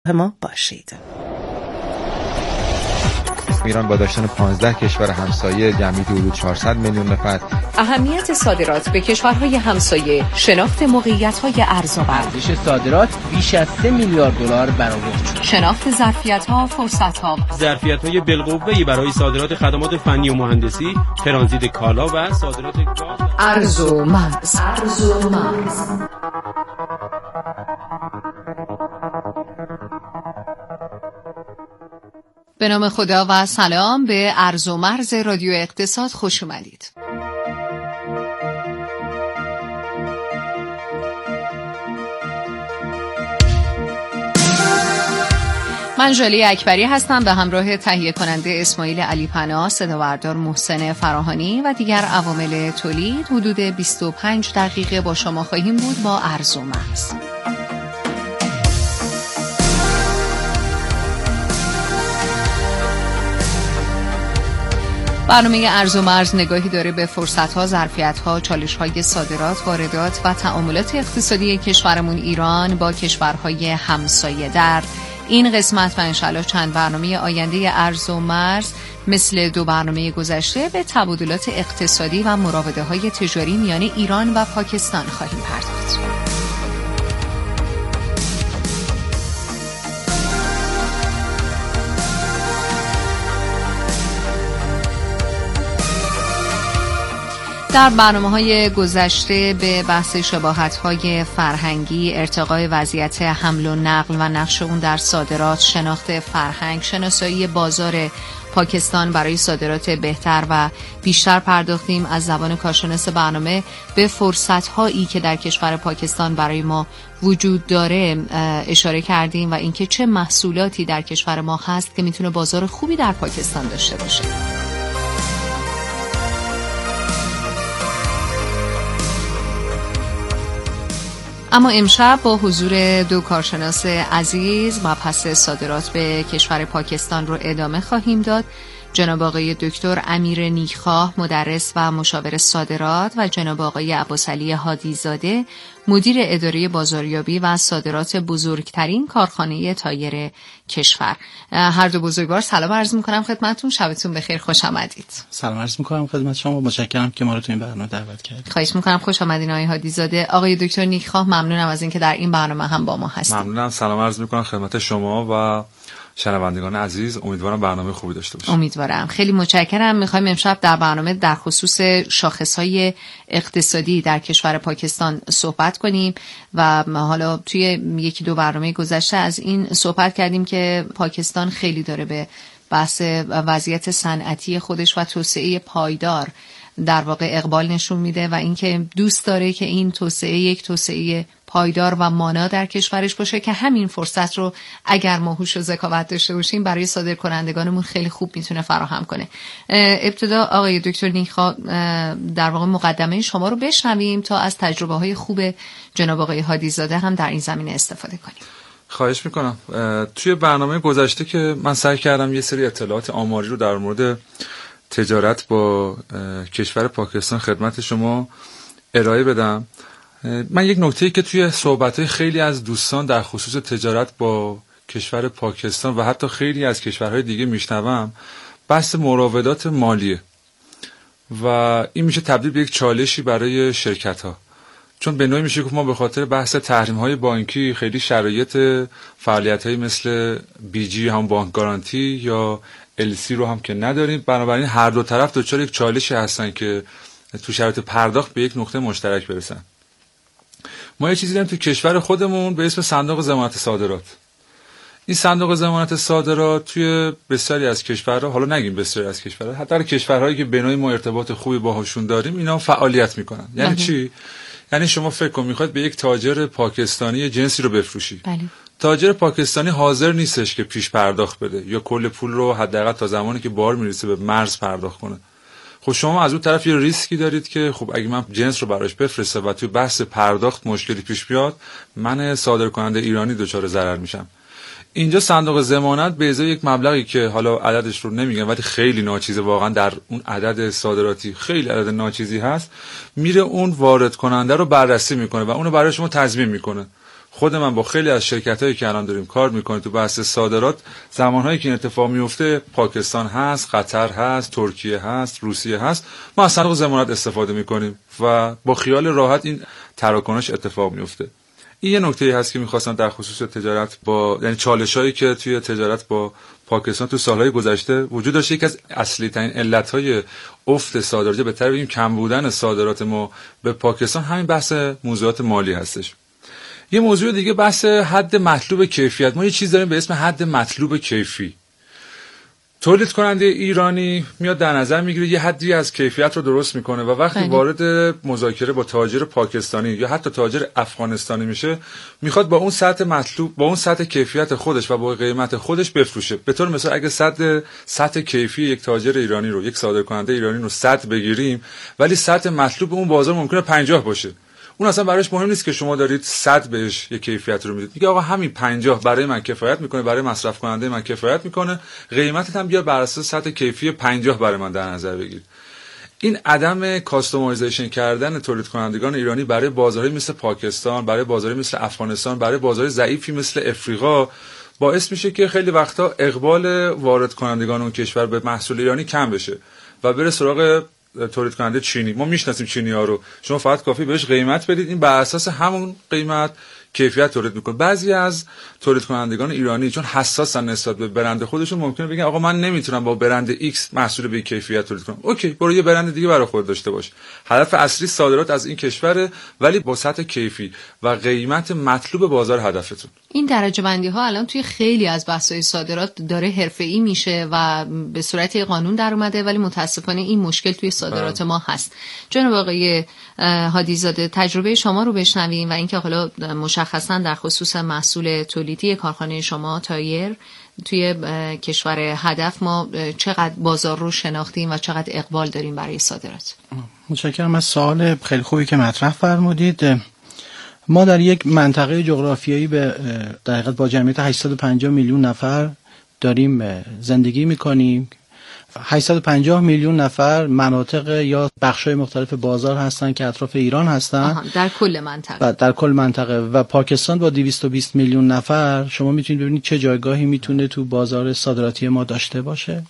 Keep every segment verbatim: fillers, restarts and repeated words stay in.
ما باشید. ایران با داشتن پانزده کشور همسایه جمعی حدود چهارصد میلیون نفر. اهمیت صادرات به کشورهای همسایه، شناخت موقعیت‌های ارز و ارزش صادرات بیش از سه میلیارد دلار برآورد شد. شناخت ظرفیت‌ها، فرصت‌ها، ظرفیت‌های بالقوه‌ای برای صادرات خدمات فنی و مهندسی، ترانزیت کالا و صادرات گاز. ارز و مرز، ارز و مرز. به نام خدا و سلام به ارز و مرز رادیو اقتصاد خوش اومدید. من ژاله اکبری هستم به همراه تهیه کننده اسماعیل علی پناه، صداوردار محسن فراهانی و دیگر عوامل تولید حدود بیست و پنج دقیقه با شما خواهیم بود با ارز و مرز. برنامه ارز و مرز نگاهی داره به فرصت‌ها، ظرفیت‌ها، چالش‌های صادرات، واردات و تعاملات اقتصادی کشورمون ایران با کشورهای همسایه. در این قسمت و انشالله چند برنامه آینده ارز و مرز مثل دو برنامه گذشته به تبادلات اقتصادی و مراوده‌های تجاری میان ایران و پاکستان خواهیم پرداخت. در برنامه‌های گذشته به بحث شباهت‌های فرهنگی، ارتقای وضعیت حمل و نقل و نقش اون در صادرات، شناخت فرهنگ، شناسایی بازار پاکستان برای صادرات بهتر و بیشتر پرداختیم. از زبان کارشناس برنامه به فرصت‌هایی که در کشور پاکستان برای ما وجود داره اشاره کردیم و اینکه چه محصولاتی در کشور ما هست که میتونه بازار خوبی در پاکستان داشته باشه. اما امشب با حضور دو کارشناس عزیز مبحث صادرات به کشور پاکستان رو ادامه خواهیم داد. جناب آقای دکتر امیر نیکخواه، مدرس و مشاور صادرات، و جناب آقای عباسعلی هادی‌زاده، مدیر اداره بازاریابی و صادرات بزرگترین کارخانه تایر کشور. هر دو بزرگوار سلام عرض می‌کنم خدمتتون. شبتون بخیر، خوش آمدید. سلام عرض می‌کنم خدمت شما، متشکرم که ما رو تو این برنامه دعوت کردید. خواهش می‌کنم، خوش آمدین آقای هادی‌زاده. آقای دکتر نیکخواه، ممنونم از اینکه در این برنامه هم با ما هستید. ممنونم. سلام عرض می‌کنم خدمت شما و شنوندگان عزیز. امیدوارم برنامه خوبی داشته باشیم. امیدوارم. خیلی متشکرم. می‌خوایم امشب در برنامه در خصوص شاخص‌های اقتصادی در کشور پاکستان صحبت کنیم و حالا توی یکی دو برنامه گذشته از این صحبت کردیم که پاکستان خیلی داره به بحث وضعیت صنعتی خودش و توسعه پایدار در واقع اقبال نشون میده و اینکه دوست داره که این توسعه یک توسعه پایدار و مانا در کشورش باشه که همین فرصت رو اگر ما هوش و ذکاوت داشته باشیم برای صادرکنندگانمون خیلی خوب میتونه فراهم کنه. ابتدا آقای دکتر نیکخواه در واقع مقدمه شما رو بشنویم تا از تجربه‌های خوب جناب آقای هادی‌زاده هم در این زمینه استفاده کنیم. خواهش میکنم. توی برنامه گذشته که من سعی کردم یه سری اطلاعات آماری رو در مورد تجارت با کشور پاکستان خدمت شما ارائه بدم. من یک نکته‌ای که توی صحبت‌های خیلی از دوستان در خصوص تجارت با کشور پاکستان و حتی خیلی از کشورهای دیگه میشنوم، بحث مراودات مالیه و این میشه تبدیل به یک چالشی برای شرکت‌ها، چون به نوعی میشه که ما به خاطر بحث تحریم‌های بانکی خیلی شرایط فعالیت‌هایی مثل بی جی هم بانک گارانتی یا ال سی رو هم که نداریم. بنابراین هر دو طرف دچار یک چالشی هستن که تو شرایط پرداخت به یک نقطه مشترک برسن. ما یه چیزی داریم تو کشور خودمون به اسم صندوق ضمانت صادرات. این صندوق ضمانت صادرات توی بسیاری از کشورها، حالا نگیم بسیاری از کشورها، حتی در کشورهایی که به نوعی ما ارتباط خوبی باهاشون داریم، اینا فعالیت میکنن. یعنی چی؟ یعنی شما فکر کن میخواد به یک تاجر پاکستانی جنسی رو بفروشی. بله. تاجر پاکستانی حاضر نیستش که پیش پرداخت بده یا کل پول رو حداقل تا زمانی که بار میرسه به مرز پرداخت کنه. خب شما از اون طرف یه ریسکی دارید که خب اگه من جنس رو براش بفرستم و توی بحث پرداخت مشکلی پیش بیاد، من صادرکننده ایرانی دچار ضرر میشم. اینجا صندوق ضمانت به ازای یک مبلغی که حالا عددش رو نمیگم ولی خیلی ناچیزه، واقعا در اون عدد صادراتی خیلی عدد ناچیزی هست، میره اون وارد کننده رو بررسی میکنه و اونو برای شما تضمین میکنه. خود من با خیلی از شرکتایی که الان داریم کار میکنیم تو بحث صادرات، زمانهایی که این اتفاق میفته پاکستان هست، قطر هست، ترکیه هست، روسیه هست، ما از صندوق ضمانت استفاده میکنیم و با خیال راحت این تراکنش اتفاق میفته. این یه نکته هست که میخواستم در خصوص تجارت با، یعنی چالشایی که توی تجارت با پاکستان تو سالهای گذشته وجود داشته. یکی از اصلی ترین علتهای افت صادرات، به تعبیر بگیم کم بودن صادرات ما به پاکستان، همین بحث موضوعات مالی هستش. یه موضوع دیگه بحث حد مطلوب کیفیت. ما یه چیز داریم به اسم حد مطلوب کیفی. تولید کننده ایرانی میاد در نظر میگیره یه حدی از کیفیت رو درست میکنه و وقتی خیلی. وارد مذاکره با تاجر پاکستانی یا حتی تاجر افغانستانی میشه، میخواد با اون سطح مطلوب، با اون سطح کیفیت خودش و با قیمت خودش بفروشه. به طور مثال اگه سطح سطح کیفی یک تاجر ایرانی رو، یک صادرکننده ایرانی رو صد بگیریم، ولی سطح مطلوب اون بازار ممکنه پنجاه باشه، اون اصلا براش مهم نیست که شما دارید صد بهش یک کیفیت رو میدید. میگه آقا همین پنجاه برای من کفایت میکنه، برای مصرف کننده من کفایت میکنه، قیمتت هم بیا بر اساس سطح کیفی پنجاه برای من در نظر بگیر. این عدم کاستومایزیشن کردن تولید کنندگان ایرانی برای بازارهای مثل پاکستان، برای بازارهای مثل افغانستان، برای بازارهای ضعیفی مثل افریقا باعث میشه که خیلی وقتا اقبال وارد کنندگان اون کشور به محصول ایرانی کم بشه و بره سراغ تولید کننده چینی. ما میشناسیم چینی‌ها رو، شما فقط کافی بهش قیمت بدید، این بر اساس همون قیمت کیفیت تولید میکنه. بعضی از تولید کنندگان ایرانی چون حساسن نسبت به برند خودشون، ممکنه بگن آقا من نمیتونم با برند ایکس محصول به کیفیت تولید کنم. اوکی، برو یه برند دیگه برای خودت داشته باش. هدف اصلی صادرات از این کشوره، ولی با سطح کیفی و قیمت مطلوب بازار هدفتون. این درجه بندی ها الان توی خیلی از بحث‌های صادرات داره حرفه‌ای میشه و به صورت قانون در اومده، ولی متاسفانه این مشکل توی صادرات ما هست. جناب آقای هادی‌زاده، تجربه شما رو بشنویم و اینکه حالا مشخصا در خصوص محصول تولیدی کارخانه شما تایر توی کشور هدف ما چقدر بازار رو شناختیم و چقدر اقبال داریم برای صادرات. متشکرم از سوال خیلی خوبی که مطرح فرمودید. ما در یک منطقه جغرافیایی به در حقیقت با جمعیت هشتصد و پنجاه میلیون نفر داریم زندگی میکنیم. هشتصد و پنجاه میلیون نفر مناطق یا بخش‌های مختلف بازار هستن که اطراف ایران هستن در کل منطقه. در کل منطقه و پاکستان با دویست و بیست میلیون نفر، شما میتونید ببینید چه جایگاهی میتونه تو بازار صادراتی ما داشته باشه.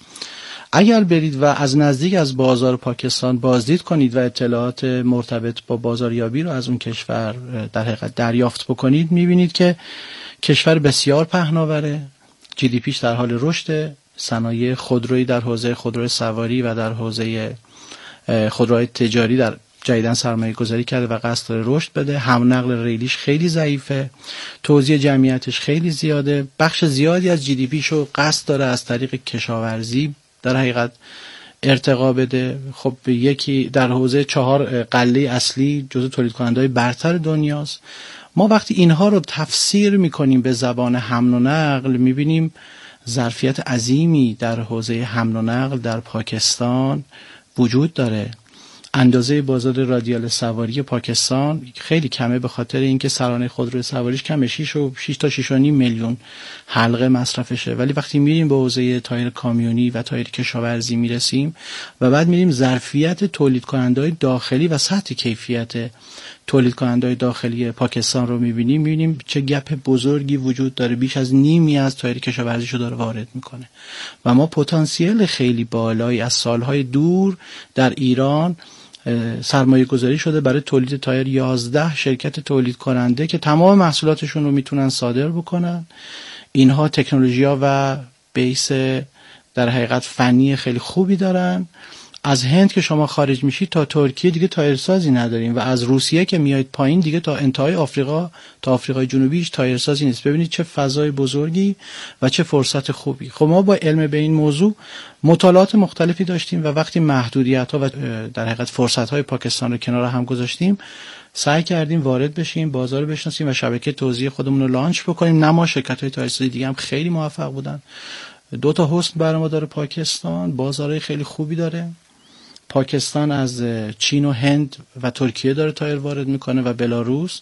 اگر برید و از نزدیک از بازار پاکستان بازدید کنید و اطلاعات مرتبط با بازاریابی رو از اون کشور در حقیقت دریافت بکنید، میبینید که کشور بسیار پهناوره، جی دی پیش در حال رشد، صنایع خودرویی در حوزه خودروی سواری و در حوزه خودروهای تجاری در جدیداً سرمایه گذاری کرده و قصد داره رشد بده. هم نقل ریلیش خیلی ضعیفه، توزیع جمعیتش خیلی زیاده، بخش زیادی از جی دی پیشو قصد داره از طریق کشاورزی در حقیقت ارتقا بده. خب یکی در حوزه چهار قله اصلی جزو تولید کننده‌های برتر دنیاست. ما وقتی اینها رو تفسیر میکنیم به زبان حمل و نقل، میبینیم ظرفیت عظیمی در حوزه حمل و نقل در پاکستان وجود داره. اندازه بازار رادیال سواری پاکستان خیلی کمه به خاطر اینکه سرانه خودرو سواریش کمه، شش و شش تا شش و نیم میلیون حلقه مصرفشه. ولی وقتی میریم به حوزه تایر کامیونی و تایر کشاورزی میرسیم و بعد میریم ظرفیت تولید کننده‌های داخلی و سطح کیفیت تولید کننده‌های داخلی پاکستان رو میبینیم، میبینیم چه گپ بزرگی وجود داره. بیش از نیمی از تایر کشاورزیشو داره وارد میکنه و ما پتانسیل خیلی بالایی از سالهای دور در ایران سرمایه گذاری شده برای تولید تایر. یازده شرکت تولید کننده که تمام محصولاتشون رو میتونن صادر بکنن. اینها تکنولوژیا و بیس در حقیقت فنی خیلی خوبی دارن. از هند که شما خارج میشید تا ترکیه دیگه تایرسازی نداریم و از روسیه که میایید پایین دیگه تا انتهای آفریقا تا آفریقای جنوبی هیچ تایرسازی نیست. ببینید چه فضای بزرگی و چه فرصت خوبی. خب ما با علم به این موضوع مطالعات مختلفی داشتیم و وقتی محدودیت‌ها و در حقیقت فرصت‌های پاکستان رو کنار هم گذاشتیم، سعی کردیم وارد بشیم، بازار رو بشناسیم و شبکه توزیع خودمون رو لانچ بکنیم. نه ما، شرکت‌های تایرسازی دیگه هم خیلی موفق بودن. دو تا حسن برای ما داره پاکستان، بازارهای خیلی خوبی داره. پاکستان از چین و هند و ترکیه داره تایر وارد میکنه و بلاروس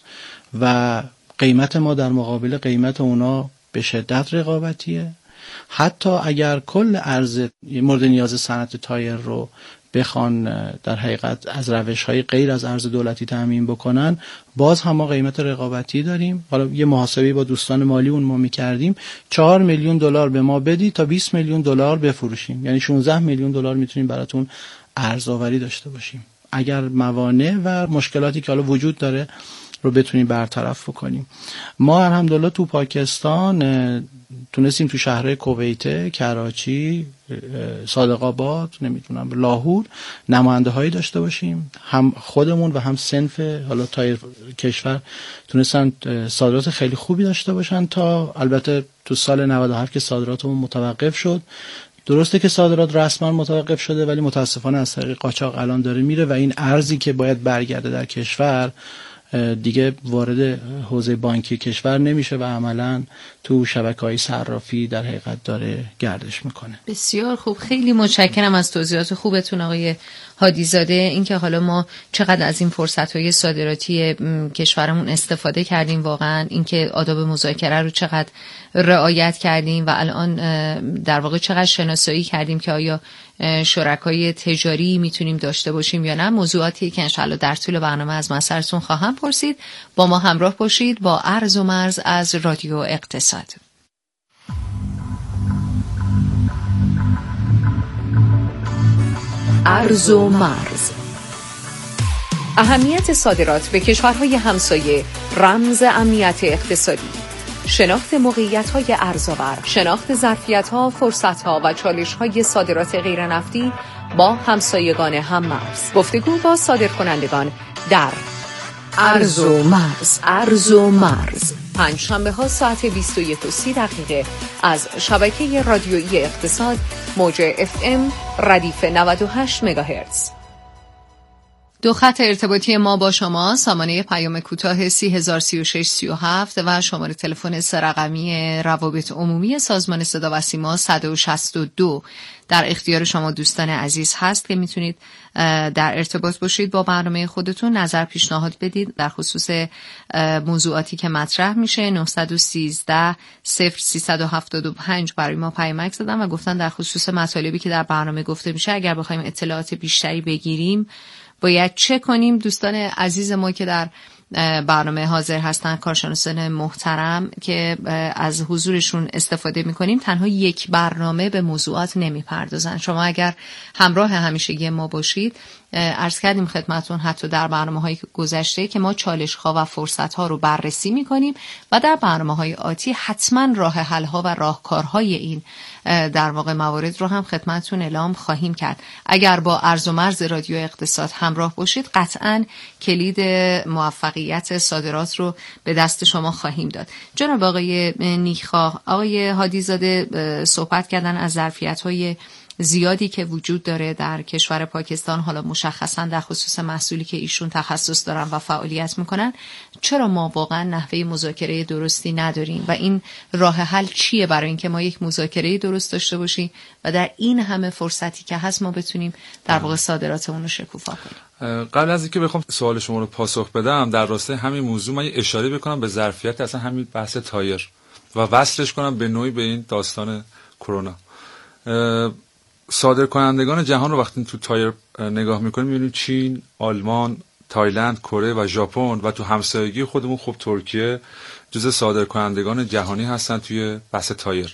و قیمت ما در مقابل قیمت اونا به شدت رقابتیه. حتی اگر کل عرض مورد نیاز صنعت تایر رو بخوان در حقیقت از روش‌های غیر از ارز دولتی تامین بکنن، باز هم ما قیمت رقابتی داریم. حالا یه محاسبه با دوستان مالی اون ما می‌کردیم، چهار میلیون دلار به ما بدی تا بیست میلیون دلار بفروشیم، یعنی شانزده میلیون دلار میتونیم براتون ارزآوری داشته باشیم اگر موانع و مشکلاتی که حالا وجود داره رو بتونیم برطرف بکنیم. ما الحمدلله تو پاکستان تونستیم تو شهرهای کویت، کراچی، صادق آباد، نمیدونم لاهور نماینده هایی داشته باشیم، هم خودمون و هم صنف حالا تایر کشور تونستن صادرات خیلی خوبی داشته باشن، تا البته تو سال نود و هفت که صادراتمون متوقف شد. درسته که صادرات رسما متوقف شده ولی متاسفانه از طریق قاچاق الان داره میره و این ارزی که باید برگرده در کشور دیگه وارد حوزه بانکی کشور نمیشه و عملاً تو شبکه‌های صرافی در حقیقت داره گردش میکنه. بسیار خوب، خیلی متشکرم از توضیحات خوبتون آقای هادیزاده. اینکه حالا ما چقدر از این فرصت‌های صادراتی کشورمون استفاده کردیم، واقعاً اینکه آداب مذاکره رو چقدر رعایت کردیم و الان در واقع چقدر شناسایی کردیم که آیا شرکای تجاری میتونیم داشته باشیم یا نه، موضوعاتی که انشاءالله در طول برنامه از مسئلتون خواهم پرسید. با ما همراه باشید با ارز و مرز از رادیو اقتصاد. ارز و مرز. اهمیت صادرات به کشورهای همسایه رمز امنیت اقتصادی، شناخت موقعیت‌های ارزآور، شناخت ظرفیت‌ها، فرصت‌ها و چالش‌های صادرات غیرنفتی با همسایگان هم‌مرز. گفتگو با صادرکنندگان در ارز و مرز. ارز و مرز پنج شنبه ها ساعت بیست و یک و سی دقیقه از شبکه رادیویی اقتصاد، موج اف ام ردیف نود و هشت مگاهرتز. دو خط ارتباطی ما با شما، سامانه پیام کوتاه سی هزار سی و شش سی و هفت و شماره تلفن سه رقمی روابط عمومی سازمان صدا و سیما صد و شصت و دو در اختیار شما دوستان عزیز هست که میتونید در ارتباط باشید با برنامه خودتون، نظر پیشنهاد بدید در خصوص موضوعاتی که مطرح میشه. نه یک سه صفر سه هفت پنج برای ما پیامک زدن و گفتن در خصوص مطالبی که در برنامه گفته میشه اگر بخوایم اطلاعات بیشتری بگیریم باید چه کنیم. دوستان عزیز ما که در برنامه حاضر هستن، کارشناسان محترم که از حضورشون استفاده میکنیم، تنها یک برنامه به موضوعات نمیپردازن. شما اگر همراه همیشگی ما باشید، عرض کردیم خدمتون حتی در برنامه‌های گذشته که ما چالش‌ها و فرصت‌ها رو بررسی می‌کنیم و در برنامه‌های آتی حتما راه حل‌ها و راهکارهای این در واقع موارد رو هم خدمتون اعلام خواهیم کرد. اگر با ارز و مرز رادیو اقتصاد همراه باشید، قطعاً کلید موفقیت صادرات رو به دست شما خواهیم داد. جناب آقای نیکخواه، آقای هادیزاده صحبت کردن از ظرفیت‌های زیادی که وجود داره در کشور پاکستان، حالا مشخصا در خصوص محصولی که ایشون تخصص دارن و فعالیت میکنن. چرا ما واقعا نحوه مذاکره درستی نداریم و این راه حل چیه برای اینکه ما یک مذاکره درست داشته باشیم و در این همه فرصتی که هست ما بتونیم در واقع صادراتمون رو شکوفا کنیم؟ قبل از اینکه بخوام سوال شما رو پاسخ بدم، در راستای همین موضوع من اشاره بکنم به ظرفیت اصلا همین بحث تایر و وصلش کنم به نوعی به این داستان کرونا. صادرکنندگان جهان رو وقتی تو تایر نگاه میکنیم میبینیم چین، آلمان، تایلند، کره و ژاپن و تو همسایگی خودمون خب ترکیه جزء صادرکنندگان جهانی هستن توی بحث تایر.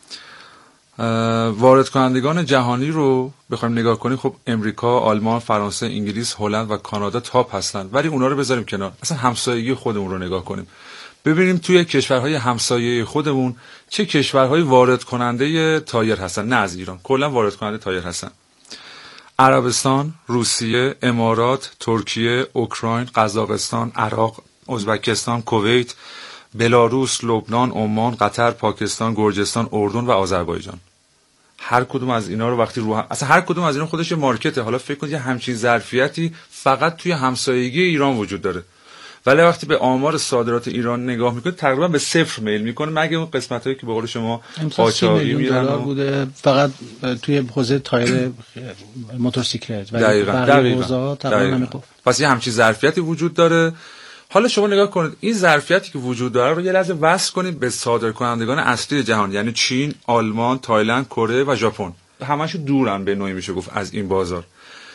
وارد کنندگان جهانی رو بخوایم نگاه کنیم، خب امریکا، آلمان، فرانسه، انگلیس، هلند و کانادا تاپ هستن، ولی اونا رو بذاریم کنار، اصلا همسایگی خودمون رو نگاه کنیم، ببینیم توی کشورهای همسایه خودمون چه کشورهای وارد کننده تایر هستن، نه از ایران، کلا وارد کننده تایر هستن. عربستان، روسیه، امارات، ترکیه، اوکراین، قزاقستان، عراق، ازبکستان، کویت، بلاروس، لبنان، عمان، قطر، پاکستان، گرجستان، اردن و آذربایجان. هر کدوم از اینا رو وقتی رو هم... اصلا هر کدوم از اینا خودش یه مارکته. حالا فکر کنید یه همچین ظرفیتی فقط توی همسایگی ایران وجود داره، ولی وقتی به آمار صادرات ایران نگاه میکنید تقریبا به صفر میل میکنه، مگه اون قسمتایی که به قول شما قاچاقی میرن و... بوده فقط توی حوزه تایر موتورسیکلت و دقیقاً دقیقاً, دقیقاً. پس یه همچین ظرفیتی وجود داره. حالا شما نگاه کنید این ظرفیتی که وجود داره رو یه لحظه وصل کنید به صادرکنندگان اصلی جهان، یعنی چین، آلمان، تایلند، کره و ژاپن. همشون دورن به نوعی میشه گفت از این بازار.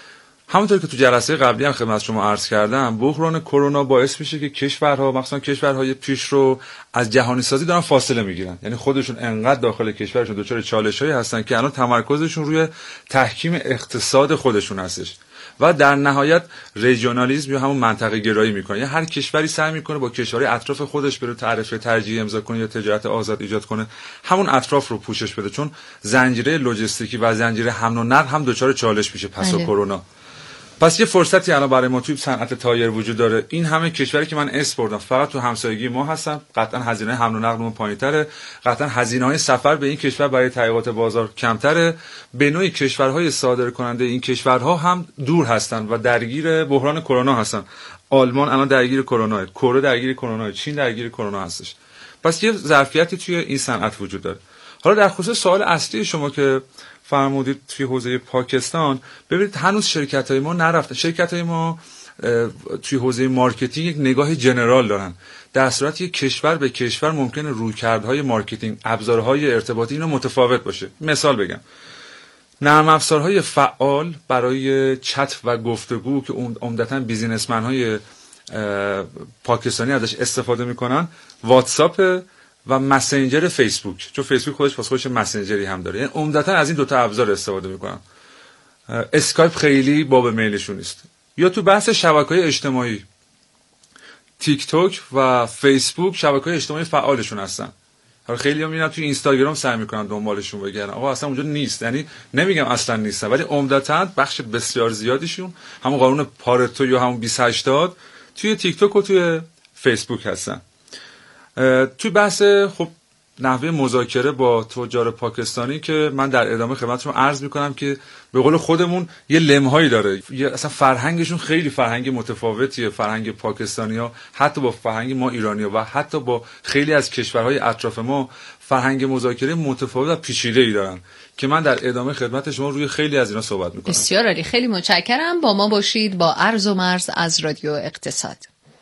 همونطور که تو جلسه قبلی هم خدمت شما عرض کردم، بحران کرونا باعث میشه که کشورها، مخصوصا کشورهای پیشرو، از جهانی سازی دارن فاصله میگیرن. یعنی خودشون انقدر داخل کشورشون دچار چالش‌هایی هستن که الان تمرکزشون روی تحکیم اقتصاد خودشون هستش و در نهایت ریژیونالیسم یا همون منطقه گرایی میکنه. یعنی هر کشوری سعی میکنه با کشورهای اطراف خودش بره تعرفه ترجیحی امضا کنه یا تجارت آزاد ایجاد کنه، همون اطراف رو پوشش بده، چون زنجیره لوجستیکی و زنجیره حمل و نقل هم دچار چالش میشه پس از کرونا. پس یه فرصتی الان برای ما توی صنعت تایر وجود داره. این همه کشوری که من اسم بردم فقط تو همسایگی ما هستن، قطعا هزینه حمل و نقلمون پایین‌تره، قطعا هزینه‌های سفر به این کشور برای تحقیقات بازار کمتره. به نوعی کشورهای صادرکننده این کشورها هم دور هستن و درگیر بحران کرونا هستن. آلمان الان درگیر کرونا، کره درگیر کرونا، چین درگیر کرونا هستش. پس یه ظرفیتی توی این صنعت وجود داره. حالا در خصوص سوال اصلی شما که فرمودید توی حوزه پاکستان، ببینید هنوز شرکت‌های ما نرفتن. شرکت‌های ما توی حوزه مارکتینگ یک نگاه جنرال دارن، در صورتی که کشور به کشور ممکنه رویکردهای مارکتینگ، ابزارهای ارتباطی اینا متفاوت باشه. مثال بگم، نرم افزارهای فعال برای چت و گفتگو که عمدتاً بیزینسمن‌های پاکستانی ازش استفاده میکنن، واتساپ و مسنجر فیسبوک، چون فیسبوک خودش واسه خودش مسنجری هم داره. یعنی عمدتاً از این دو تا ابزار استفاده میکنن. اسکایپ خیلی باب میلشون نیست. یا تو بحث شبکه‌های اجتماعی، تیک توک و فیسبوک شبکه‌های اجتماعی فعالشون هستن. حالا خیلی‌ها میرن تو اینستاگرام سعی میکنن دنبالشون بگردن، آقا اصلا اونجا نیست. یعنی نمیگم اصلا نیست، ولی عمدتاً بخش بسیار زیادیشون همون قانون پارتو یا همون بیست هشتاد توی تیک توک و توی فیسبوک هستن. توی بحث خب نحوه مذاکره با تجار پاکستانی که من در ادامه خدمتتون عرض میکنم که به قول خودمون یه لمهایی داره، یه اصلا فرهنگشون خیلی فرهنگ متفاوتیه، فرهنگ پاکستانی‌ها حتی با فرهنگ ما ایرانی‌ها و حتی با خیلی از کشورهای اطراف ما فرهنگ مذاکره متفاوت و پیچیده‌ای دارن که من در ادامه خدمت شما روی خیلی از اینا صحبت میکنم. بسیار عالی، خیلی متشکرم. با ما باشید با عرض و مرز از رادیو اقتصاد.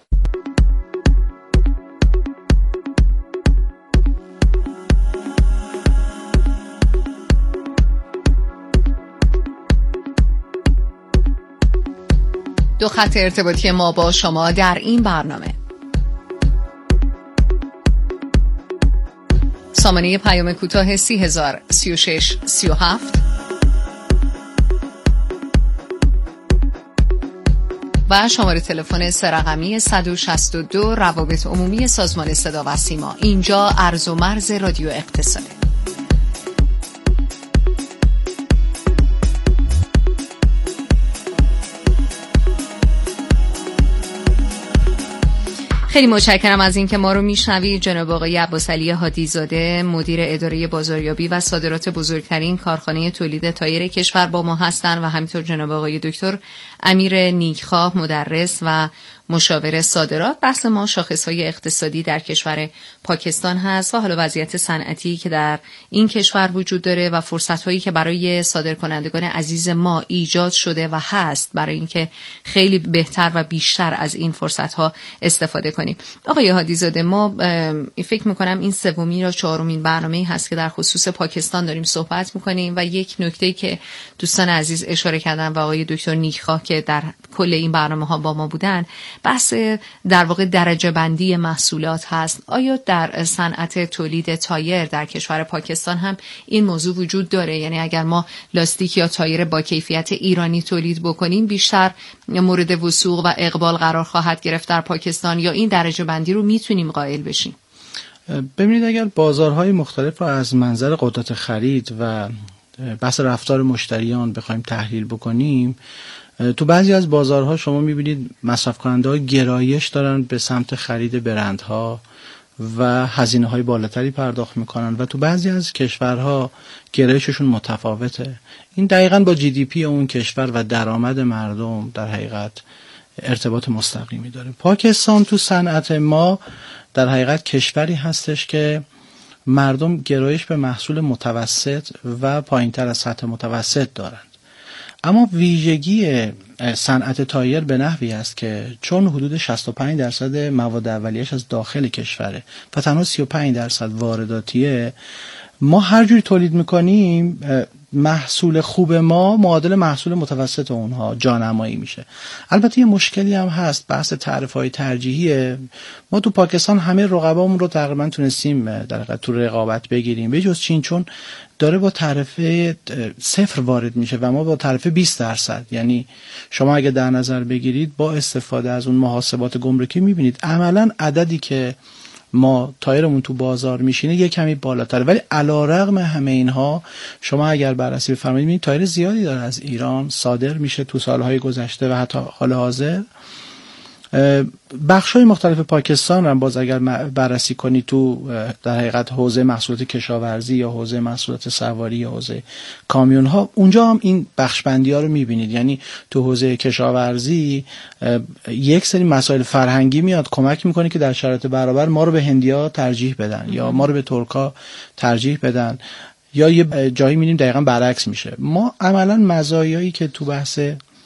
دو خط ارتباطی ما با شما در این برنامه: سامانه پیام کوتاه سی هزار سی و شش سی و هفت و شماره تلفن سه رقمی صد و شصت و دو روابط عمومی سازمان صدا و سیما. اینجا عرض و مرز رادیو اقتصاده. خیلی متشکرم از اینکه ما رو میشنوید. جناب آقای عباسعلی هادی‌زاده، مدیر اداره بازاریابی و صادرات بزرگترین کارخانه تولید تایر کشور با ما هستند و همینطور جناب آقای دکتر امیر نیکخواه، مدرس و مشاور صادرات. بحث ما شاخص‌های اقتصادی در کشور پاکستان هست و حالا وضعیت صنعتی که در این کشور وجود داره و فرصت‌هایی که برای صادرکنندگان عزیز ما ایجاد شده و هست برای اینکه خیلی بهتر و بیشتر از این فرصت‌ها استفاده کنیم. آقای هادی‌زاده، ما فکر می‌کنم این سومین یا چهارمین برنامه‌ای هست که در خصوص پاکستان داریم صحبت می‌کنیم و یک نکته‌ای که دوستان عزیز اشاره کردن و آقای دکتر نیکخواه که در کل این برنامه‌ها با ما بودن، بحث در واقع درجه بندی محصولات هست. آیا در صنعت تولید تایر در کشور پاکستان هم این موضوع وجود داره؟ یعنی اگر ما لاستیک یا تایر با کیفیت ایرانی تولید بکنیم بیشتر مورد وثوق و اقبال قرار خواهد گرفت در پاکستان، یا این درجه بندی رو میتونیم قائل بشیم؟ ببینید، اگر بازارهای مختلف رو از منظر قدرت خرید و بحث رفتار مشتریان بخوایم تحلیل بکنیم، تو بعضی از بازارها شما میبینید مصرف کننده ها گرایش دارن به سمت خرید برندها و هزینه های بالاتری پرداخت میکنن و تو بعضی از کشورها گرایششون متفاوته. این دقیقاً با جی دی پی اون کشور و درآمد مردم در حقیقت ارتباط مستقیمی داره. پاکستان تو صنعت ما در حقیقت کشوری هستش که مردم گرایش به محصول متوسط و پایینتر از سطح متوسط دارند. اما ویژگی صنعت تایر به نحوی است که چون حدود شصت و پنج درصد مواد اولیه‌اش از داخل کشوره و تنها سی و پنج درصد وارداتیه، ما هر جوری تولید میکنیم محصول خوب ما معادل محصول متوسط اونها جانمایی میشه. البته یه مشکلی هم هست، بحث تعرفه‌های ترجیحیه. ما تو پاکستان همه رقبامون رو تقریبا تونستیم در حقیقت تو رقابت بگیریم، به جز چین، چون داره با تعرفه صفر وارد میشه و ما با تعرفه بیست درصد. یعنی شما اگه در نظر بگیرید با استفاده از اون محاسبات گمرکی میبینید عملا عددی که ما تایرمون تو بازار میشینه یک کمی بالاتره، ولی علیرغم همه اینها شما اگر بررسی بفرمایید میبینید تایر زیادی داره از ایران صادر میشه تو سالهای گذشته و حتی حال حاضر. بخش‌های مختلف پاکستان رو باز اگر بررسی کنی تو در حقیقت حوزه محصولات کشاورزی یا حوزه محصولات سواری یا حوزه کامیون ها، اونجا هم این بخش بندی ها رو میبینید. یعنی تو حوزه کشاورزی یک سری مسائل فرهنگی میاد کمک میکنه که در شرایط برابر ما رو به هندیا ترجیح بدن یا ما رو به ترکا ترجیح بدن، یا یه جایی میبینیم دقیقاً برعکس میشه. ما عملاً مزایایی که تو بحث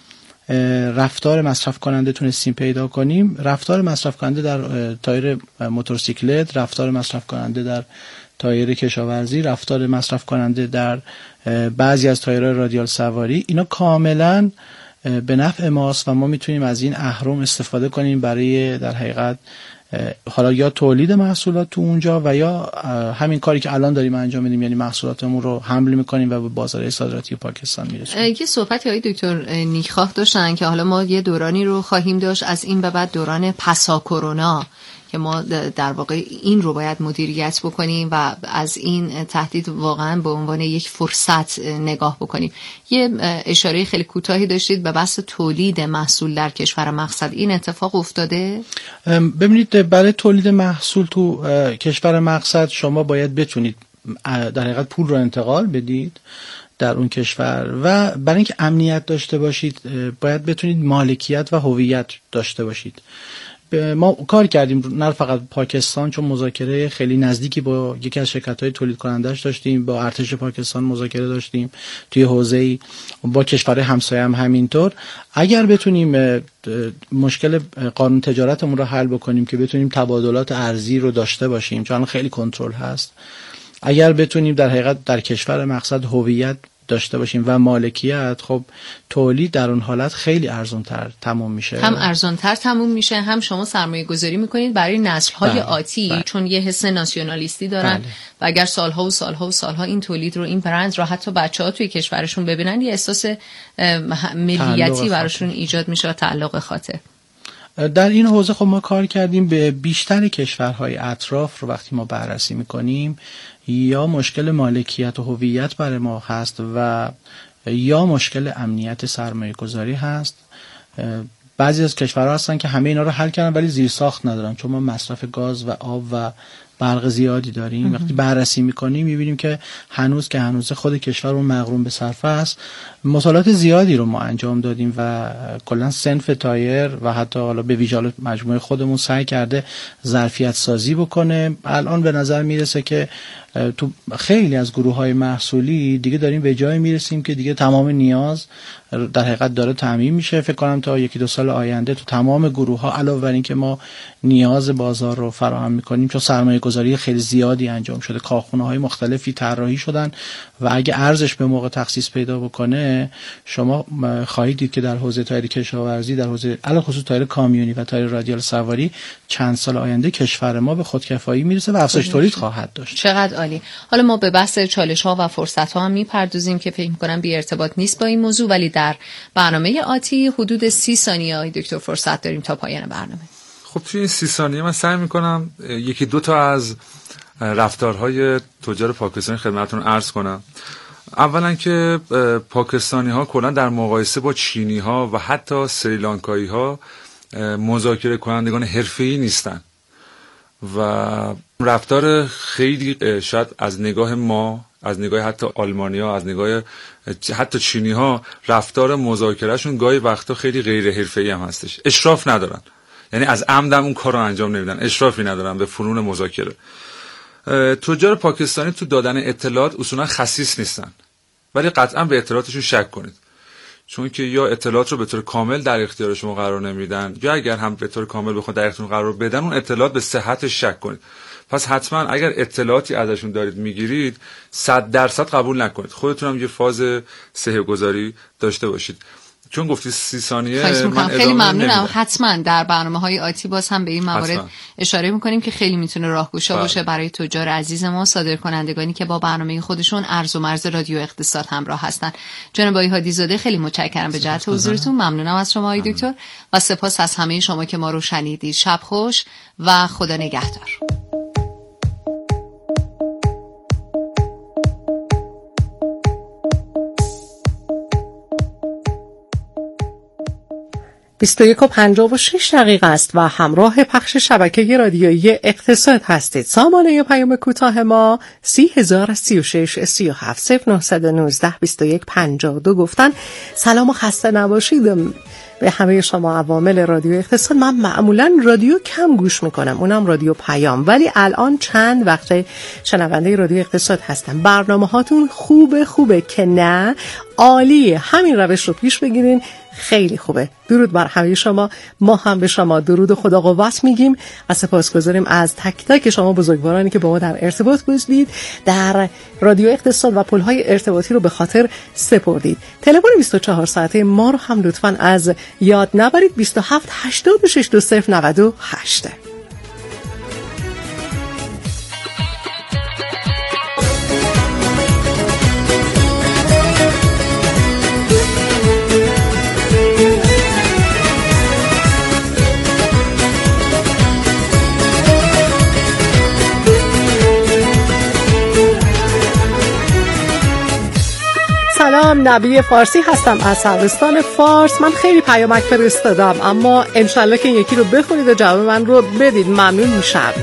رفتار مصرف کننده تونستیم پیدا کنیم، رفتار مصرف کننده در تایر موتورسیکلت، رفتار مصرف کننده در تایر کشاورزی، رفتار مصرف کننده در بعضی از تایرهای رادیال سواری، اینا کاملا به نفع ماست و ما میتونیم از این اهرم استفاده کنیم برای در حقیقت حالا یا تولید محصولات تو اونجا و یا همین کاری که الان داریم انجام میدیم، یعنی محصولاتمون رو حمل میکنیم و به بازار صادراتی پاکستان میرسونیم. یه صحبتی های دکتر نیکخواه داشتن که حالا ما یه دورانی رو خواهیم داشت از این به بعد، دوران پسا کرونا، که ما در واقع این رو باید مدیریت بکنیم و از این تهدید واقعا به عنوان یک فرصت نگاه بکنیم. یه اشاره خیلی کوتاهی داشتید به بحث تولید محصول در کشور مقصد، این اتفاق افتاده؟ ببینید برای تولید محصول تو کشور مقصد شما باید بتونید در حقیقت پول رو انتقال بدید در اون کشور و برای اینکه امنیت داشته باشید باید بتونید مالکیت و هویت داشته باشید. ما کار کردیم نه فقط پاکستان، چون مذاکره خیلی نزدیکی با یکی از شرکت‌های تولید کننده‌اش داشتیم، با ارتش پاکستان مذاکره داشتیم توی حوزه‌ای، با کشورهای همسایه هم همینطور. اگر بتونیم مشکل قانون تجارتمون رو حل بکنیم که بتونیم تبادلات ارزی رو داشته باشیم، چون خیلی کنترل هست، اگر بتونیم در حقیقت در کشور مقصد هویت داشته باشیم و مالکیت، خب تولید در اون حالت خیلی ارزان‌تر تموم میشه. هم ارزان‌تر تموم میشه، هم شما سرمایه گذاری میکنید برای نسل‌های بله، آتی بله. چون یه حس ناسیونالیستی دارن بله. و اگر سالها و سالها و سالها این تولید رو، این برند رو حتی بچه‌ها توی کشورشون ببینن، یه احساس ملیتی براشون ایجاد میشه و تعلق خاطر. در این حوزه خب ما کار کردیم به بیشتر کشورهای اطراف رو وقتی ما بررسی میکنیم، یا مشکل مالکیت و هویت برای ما هست و یا مشکل امنیت سرمایه گذاری هست. بعضی از کشورها هستن که همه اینا رو حل کردن ولی زیرساخت ندارن، چون ما مصرف گاز و آب و برق زیادی داریم. وقتی بررسی میکنیم میبینیم که هنوز که هنوز خود کشور اون مغروم به صرفه است. مطالعات زیادی رو ما انجام دادیم و کلا صنف تایر و حتی حالا به ویژه مجموعه خودمون سعی کرده ظرفیت سازی بکنه. الان به نظر میرسه که تو خیلی از گروه‌های محصولی دیگه داریم به جای میرسیم که دیگه تمام نیاز در حقیقت داره تامین میشه. فکر کنم تا یکی دو سال آینده تو تمام گروه‌ها علاوه بر این که ما نیاز بازار رو فراهم میکنیم، چون سرمایه گذاری خیلی زیادی انجام شده، کارخونه‌های مختلفی طراحی شدن و اگه ارزش به موقع تخصیص پیدا بکنه، شما خواهید دید که در حوزه تایر کشاورزی، در حوزه علاوه خصوص تایر کامیونی و تایر رادیال سواری چند سال آینده کشور ما به خودکفایی میرسه و افزایش تولید خواهد داشت. چقدر عالی. حالا ما به بحث چالش‌ها و فرصت‌ها هم میپردازیم که فکر می‌کنم بی ارتباط نیست با این موضوع، ولی در برنامه آتی حدود سی ثانیه های دکتر فرصت داریم تا پایان برنامه. خب توی این سی ثانیه من سعی می‌کنم یکی دو تا از رفتارهای تجار پاکستانی خدمتتون عرض کنم. اولا که پاکستانی‌ها کلا در مقایسه با چینی‌ها و حتی سریلانکایی‌ها مذاکره کنندگان حرفه‌ای نیستن و رفتار خیلی شاید از نگاه ما، از نگاه حتی آلمانی‌ها، از نگاه حتی چینی‌ها، رفتار مذاکرهشون گاهی وقتا خیلی غیر حرفه‌ای هم هستش. اشراف ندارن، یعنی از عمدم اون کارو انجام نمیدن، اشرافی ندارن به فنون مذاکره. تجار پاکستانی تو دادن اطلاعات اصولا خسیس نیستن، ولی قطعا به اطلاعاتشون شک کنید، چون که یا اطلاعات رو به طور کامل در اختیار شما قرار نمیدن، یا اگر هم به طور کامل بخواد در اختیار قرار بدن، اون اطلاعات به صحتش شک کنید. پس حتما اگر اطلاعاتی ازشون دارید میگیرید صد درصد قبول نکنید، خودتون هم یه فاز صحه گذاری داشته باشید. چون گفتی سی ثانیه من خیلی ممنونم. حتما در برنامه‌های آتی باز هم به این موارد حتما اشاره می‌کنیم که خیلی میتونه راهگشا باشه برای تجار عزیز ما، صادرکنندگانی که با برنامه خودشون ارز و مرز رادیو اقتصاد همراه هستن. جناب آقای هادی‌زاده خیلی متشکرم به جهت حضورتون، ممنونم از شما آقای دکتر و سپاس از همه شما که ما رو شنیدید. شب خوش و خدا نگهدار. بیست و یک و پنجاه و شش دقیقه است و همراه پخش شبکه رادیویی اقتصاد هستید. سامانه پیام کوتاه ما سی هزار سی و شش سی و هفت صفر نه یک نه بیست و یک پنجاه و دو. گفتن سلام و خسته نباشید به همه شما عوامل رادیو اقتصاد. من معمولا رادیو کم گوش میکنم، اونم رادیو پیام، ولی الان چند وقته شنونده رادیو اقتصاد هستم. برنامه هاتون خوبه خوبه که نه؟ عالیه، همین روش رو پیش بگیرین، خیلی خوبه. درود بر همه شما. ما هم به شما درود و خدا قوت میگیم و سپاسگزاریم از تک تک شما بزرگوارانی که با ما در ارتباط بودید، در رادیو اقتصاد و پل‌های ارتباطی رو به خاطر سپردید. تلفن بیست و چهار ساعته ما رو هم لطفاً از یاد نبرید. بیست و هفت هشتاد و شش دو صفر نود و هشت. سلام، نبی فارسی هستم از سروستان فارس. من خیلی پیامک فرستادم اما انشالله که یکی رو بخونید و جواب من رو بدید، ممنون میشم.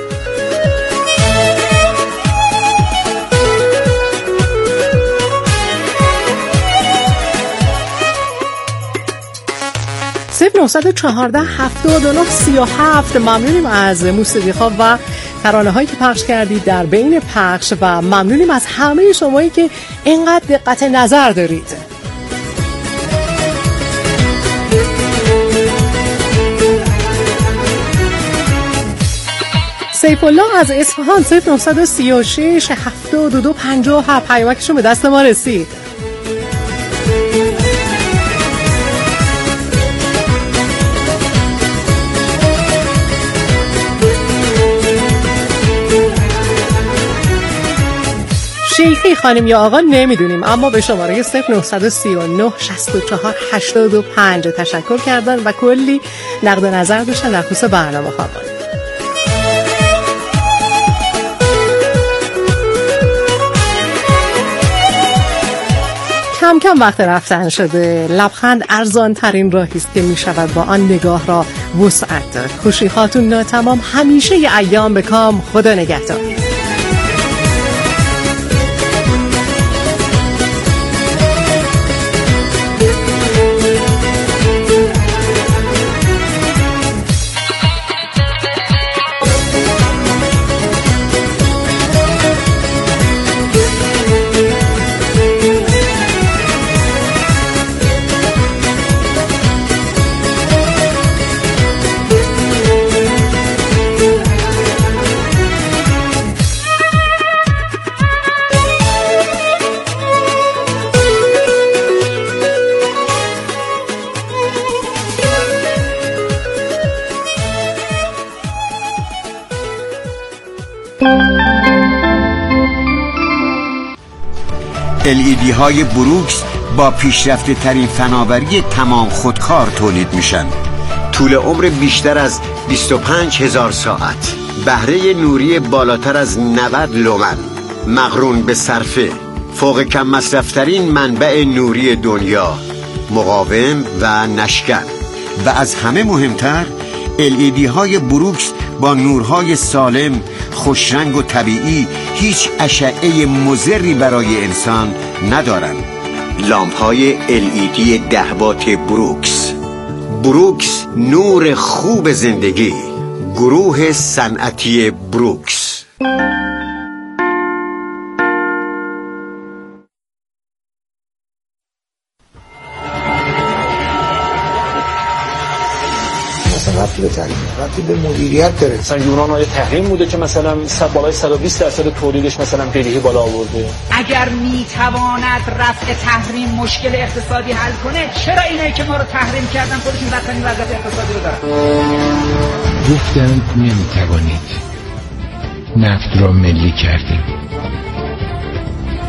صفر نه چهارده هفتاد و نه سی و هفت. ممنونیم از موسیقی ها و ترانه هایی که پخش کردید در بین پخش و ممنونیم از همه شمایی که اینقدر دقت نظر دارید. سیف الله از اصفهان صفر نه سه شش هفتاد و دو پنجاه و هفت. پیامکشون به دست ما رسید. شیخی خانم یا آقا نمیدونیم، اما به شماره صفر نه سه نه شصت و چهار هشتاد و پنج تشکر کردن و کلی نقد و نظر داشتن در خصوص برنامه ها. کم کم وقت رفتن شده. لبخند ارزان ترین راهی است که می شود با آن نگاه را وسعت داد. خوشی هاتون ناتمام همیشه ی ایام بکام. خدا نگهدار. ال ای دی های بروکس با پیشرفته ترین فناوری تمام خودکار تولید میشن. طول عمر بیشتر از بیست و پنج هزار ساعت، بهره نوری بالاتر از نود لومن، مقرون به صرفه، فوق کم مصرفترین منبع نوری دنیا، مقاوم و نشکن. و از همه مهمتر ال ای دی های بروکس با نورهای سالم، خوشرنگ و طبیعی هیچ اشعه مضری برای انسان ندارند. لامپ های ال ای دی ده وات بروکس. بروکس، نور خوب زندگی. گروه صنعتی بروکس. مثلا ربطی به تحریم ربطی به مدیریت داره. مثلا یونان های تحریم بوده که مثلا بالای صد و بیست درصد تولیدش مثلا بدهی بالا آورده. اگر میتواند رفع تحریم مشکل اقتصادی حل کنه، چرا اینایی که ما رو تحریم کردن خودشون بدترین وضعیت اقتصادی رو دارن؟ گفتند نمیتوانید، نفت را ملی کردیم.